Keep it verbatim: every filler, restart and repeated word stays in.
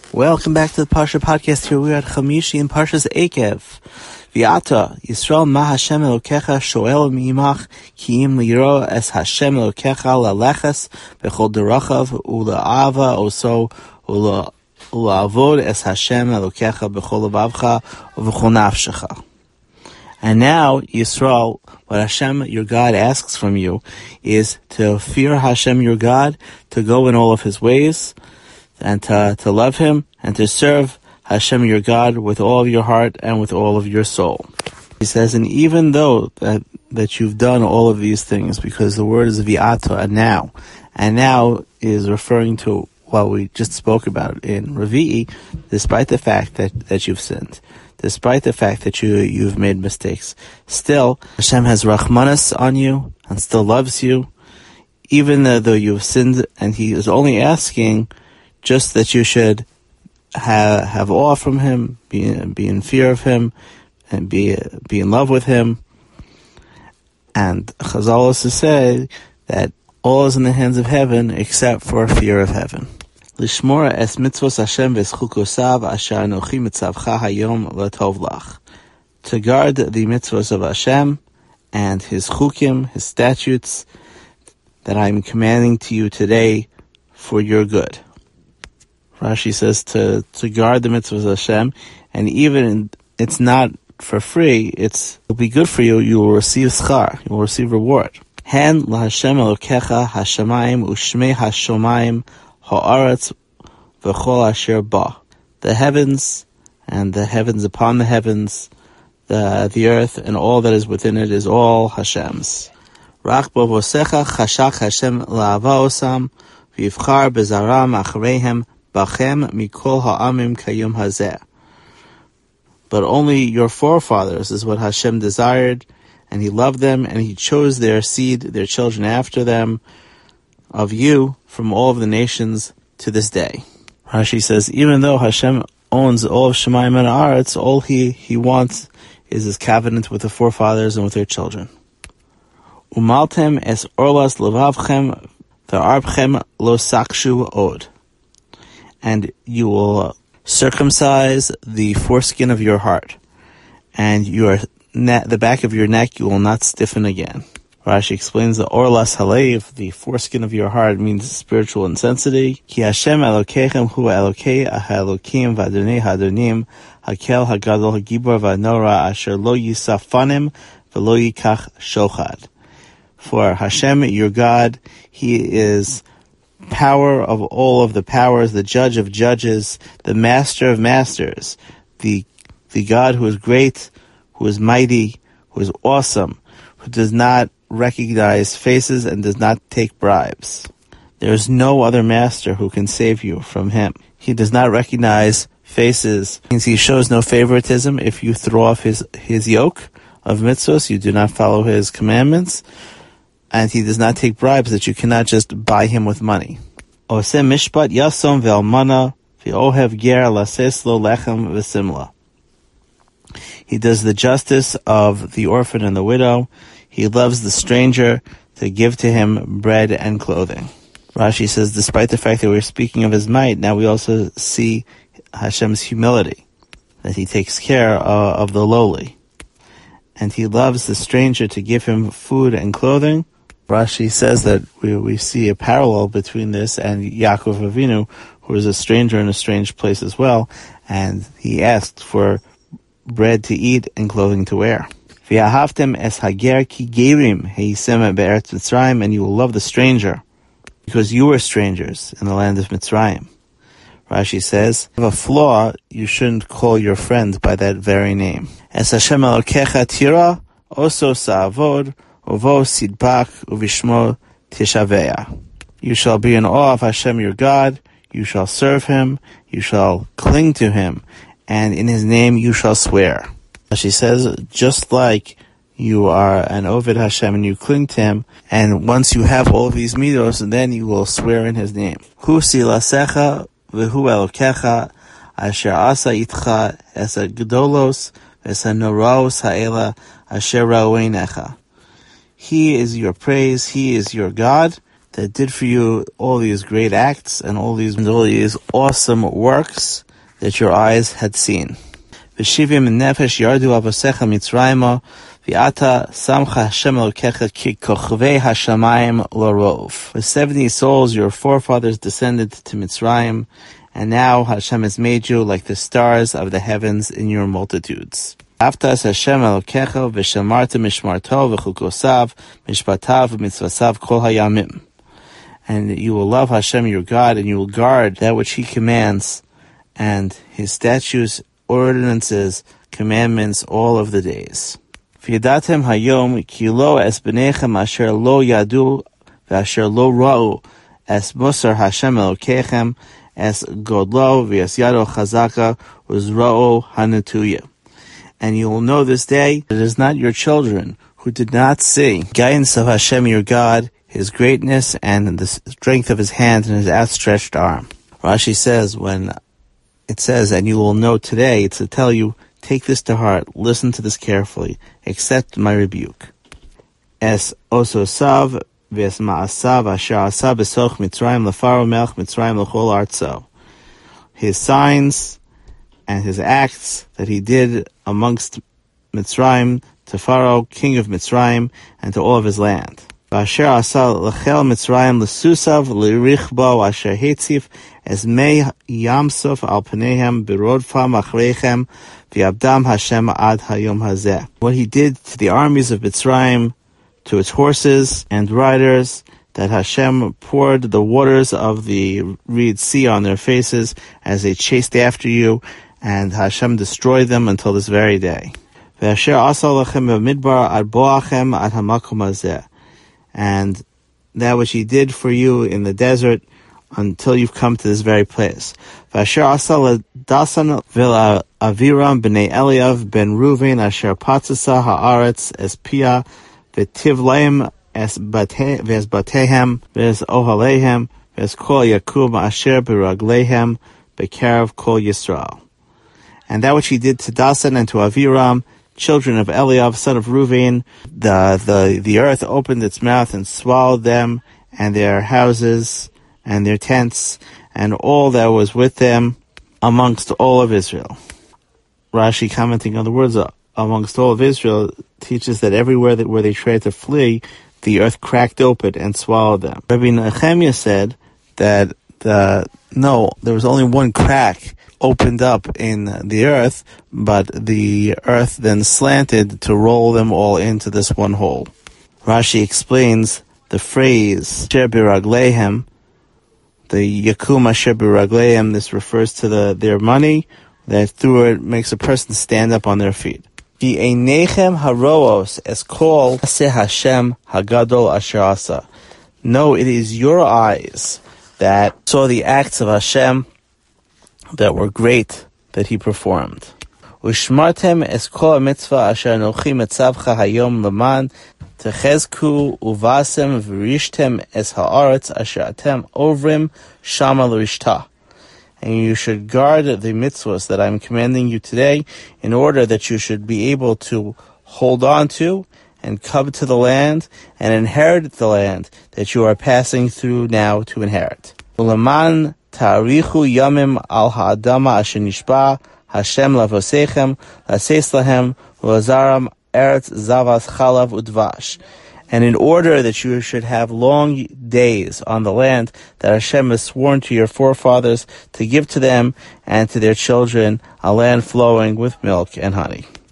Welcome back to the Parsha podcast. Here we are at Chamishi in Parshas Ekev. V'ata Yisrael ma Hashem Elokecha shoel mi'imach ki im liro es Hashem Elokecha laleches bechol derachav ula'ava oso ula'avod es Hashem Elokecha bechol levavcha uv'chol nafshecha. And now, Yisrael, what Hashem, your God, asks from you is to fear Hashem, your God, to go in all of His ways, and to, to love Him, and to serve Hashem your God with all of your heart and with all of your soul. He says, and even though that, that you've done all of these things, because the word is v'ata, and now, and now is referring to what we just spoke about in Revi'i, despite the fact that, that you've sinned, despite the fact that you, you've made mistakes, still, Hashem has Rachmanas on you, and still loves you, even though, though you've sinned, and He is only asking just that you should have, have awe from Him, be, be in fear of Him, and be be in love with Him. And Chazal also say that all is in the hands of heaven except for fear of heaven. Lishmora es mitzvos Hashem v'schukosav asher anochi mitzavcha hayom latov lach. To guard the mitzvos of Hashem and His chukim, His statutes, that I am commanding to you today for your good. Rashi says to, to guard the mitzvahs of Hashem, and even in, it's not for free, it's, it'll be good for you, you will receive schar, you will receive reward. Hen laHashem Elokecha hashamayim u'shmei hashomayim ha'aretz v'chol asher ba. The heavens, and the heavens upon the heavens, the, the earth, and all that is within it is all Hashem's. Rach bovosecha chashak Hashem la'ava osam v'yivchar bezaram achareihem Bachem mikol ha'amim kayum hazeh. But only your forefathers is what Hashem desired, and He loved them, and He chose their seed, their children after them, of you, from all of the nations to this day. Rashi says, even though Hashem owns all of Shemayim and Aretz, all He, He wants is His covenant with the forefathers and with their children. Umaltem es orlas levavchem ve'arbchem lo sakshu od. And you will circumcise the foreskin of your heart, and your ne- the back of your neck you will not stiffen again. Rashi explains that orlas halev, the foreskin of your heart, means spiritual intensity. Ki Hashem Elokechem hu Elokei ha'elokim v'adonei ha'adonim hakel hagadol hagibor v'anora asher lo yisafanim v'lo yikach shochad. For Hashem, your God, He is power of all of the powers, the judge of judges, the master of masters, the the God who is great, who is mighty, who is awesome, who does not recognize faces and does not take bribes. There is no other master who can save you from Him. He does not recognize faces. It means He shows no favoritism. If you throw off His, his yoke of mitzvos, you do not follow His commandments, and He does not take bribes, that you cannot just buy Him with money. Oseh mishpat yasom ve'almana ve'ohev ger lases lo lechem v'simla. He does the justice of the orphan and the widow. He loves the stranger, to give to him bread and clothing. Rashi says, despite the fact that we're speaking of His might, now we also see Hashem's humility, that He takes care uh, of the lowly. And He loves the stranger, to give him food and clothing. Rashi says that we we see a parallel between this and Yaakov Avinu, who is a stranger in a strange place as well, and he asked for bread to eat and clothing to wear. V'ahavtem es hager ki gerim heisem be'eretz Mitzrayim, and you will love the stranger, because you were strangers in the land of Mitzrayim. Rashi says, if you have a flaw, you shouldn't call your friend by that very name. Es Hashem Elokecha tira, oso sa'avod, Ovo sidbak uvishmo tishaveya. You shall be in awe of Hashem your God, you shall serve Him, you shall cling to Him, and in His name you shall swear. She says, just like you are an Ovid Hashem and you cling to Him, and once you have all of these midos, then you will swear in His name. Hu silasecha v'hu elokecha asher asa itcha es ha-gdolos es ha-noraos ha'ela asher ra'oinecha. He is your praise, He is your God, that did for you all these great acts and all these, all these awesome works that your eyes had seen. V'shivim nefesh yardu avosecha mitzrayma v'ata samcha Hashem Elokecha ki kochvei hashamayim l'rov. With seventy souls your forefathers descended to Mitzrayim, and now Hashem has made you like the stars of the heavens in your multitudes. Aftas Hashem Elokecha v'shamarta mishmarto v'chukosav mishpatav v'mitzvasav kol hayamim. And you will love Hashem your God, and you will guard that which He commands, and His statutes, ordinances, commandments, all of the days. V'yadatem hayom ki lo es b'nechem asher lo yadu v'asher lo ra'u es musar Hashem Elokechem es godlo v'es yado chazaka uzra'u hanetuya. And you will know this day that it is not your children who did not see guidance of Hashem your God, His greatness, and the strength of His hand and His outstretched arm. Rashi says, when it says, and you will know today, it's to tell you, take this to heart, listen to this carefully, accept my rebuke. Es ososav v'es ma'asav asher asav besoch Mitzrayim lefaro melech Mitzrayim l'chol artzo. His signs and his acts that he did amongst Mitzrayim to Pharaoh, king of Mitzrayim, and to all of his land. Asher asa lechel Mitzrayim lesusav lirichbo asher hetzif es mei yamsuf al panehem birodfam achrechem v'yabdam Hashem ad hayom hazeh. What he did to the armies of Mitzrayim, to its horses and riders, that Hashem poured the waters of the Reed Sea on their faces as they chased after you, and Hashem destroyed them until this very day. V'asher asa lechem b'midbar ad boachem ad hamakom hazeh. And that which He did for you in the desert until you've come to this very place. V'asher asa l'dasan v'la Aviram b'nei Eliav ben Ruvain asher patzasa haaretz es pia v'tivleim es batehem v'es ohalehem v'es kol Yakum asher b'raglehem b'karav kol Yisrael. And that which He did to Dasan and to Aviram, children of Eliav, son of Ruvain, the, the, the earth opened its mouth and swallowed them, and their houses, and their tents, and all that was with them amongst all of Israel. Rashi, commenting on the words uh, amongst all of Israel, teaches that everywhere that where they tried to flee, the earth cracked open and swallowed them. Rabbi Nehemiah said that the, no, there was only one crack opened up in the earth, but the earth then slanted to roll them all into this one hole. Rashi explains the phrase Asher b'ragleihem, the Yakum Asher b'ragleihem. This refers to the their money that through it makes a person stand up on their feet. Ki einechem haroos es kol aseh Hashem hagadol asher asa. No, it is your eyes that saw the acts of Hashem that were great that He performed. Ushmartem es kol mitzvah asher anochi metzavcha hayom leman techezku uvasem v'rishtem es haaretz asher atem ovrim shama l'rishtah. And you should guard the mitzvahs that I am commanding you today, in order that you should be able to hold on to and come to the land and inherit the land that you are passing through now to inherit. Uleman Ta'arichu yamim al ha'adama asher nishba Hashem lavosechem laseis lahem lazaram eretz zavas chalav udvash. And in order that you should have long days on the land that Hashem has sworn to your forefathers to give to them and to their children, a land flowing with milk and honey.